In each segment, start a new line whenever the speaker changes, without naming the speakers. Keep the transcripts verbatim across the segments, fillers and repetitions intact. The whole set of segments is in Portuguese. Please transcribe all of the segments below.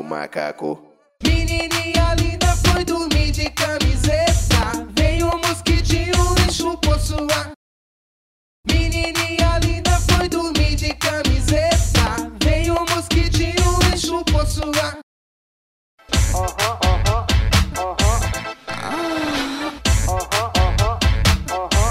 macaco.
Menininha linda foi dormir de camiseta. Veio um mosquitinho e chupou sua. Menininha linda foi dormir de camiseta. Veio um mosquitinho e chupou sua. Aham, aham, aham. Aham, aham, aham.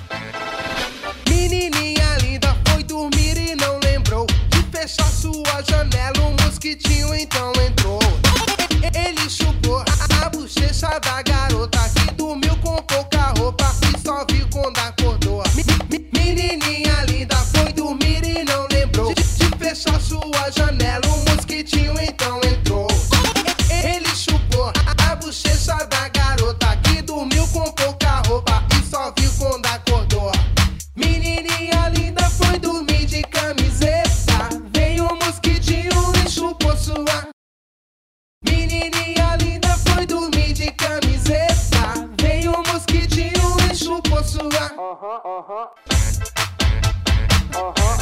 Menininha linda foi dormir e não lembrou de fechar sua janela. O mosquitinho então entrou. Ele chupou a bochecha da garota que dormiu com pouca roupa e só viu quando acordou. Menininha linda foi dormir e não lembrou de fechar sua janela. O mosquitinho então entrou. Ele chupou a bochecha da garota que dormiu com pouca roupa e só viu quando acordou. Menininha linda foi dormir de camiseta. Veio um mosquitinho e chupou sua. Menininha linda foi dormir de camiseta. Veio um mosquitinho e chupou sua. Aham, aham. Aham.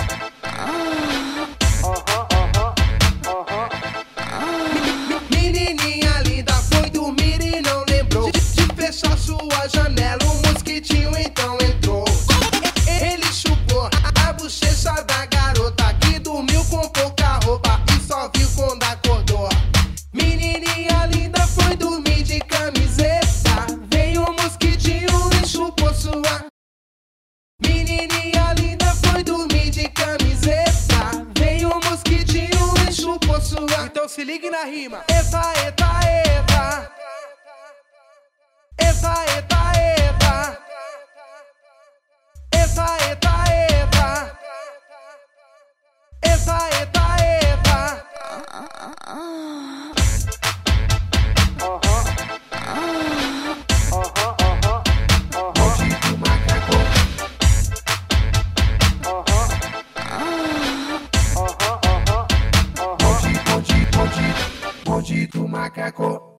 Aham, aham, aham. Menininha linda foi dormir e não lembrou de, de fechar sua janela. O mosquitinho então entrou. Ele chupou a bochecha da garota que dormiu com pouca roupa e só viu quando acordou. Menininha linda foi dormir de camiseta. Veio um mosquitinho e chupou sua. Menininha linda foi dormir de camiseta. Veio um mosquitinho e chupou sua. Então se ligue na rima. Eita, eita, eita. Eita, eita, eita. Eita, eita, eita. Eita, eita, eita.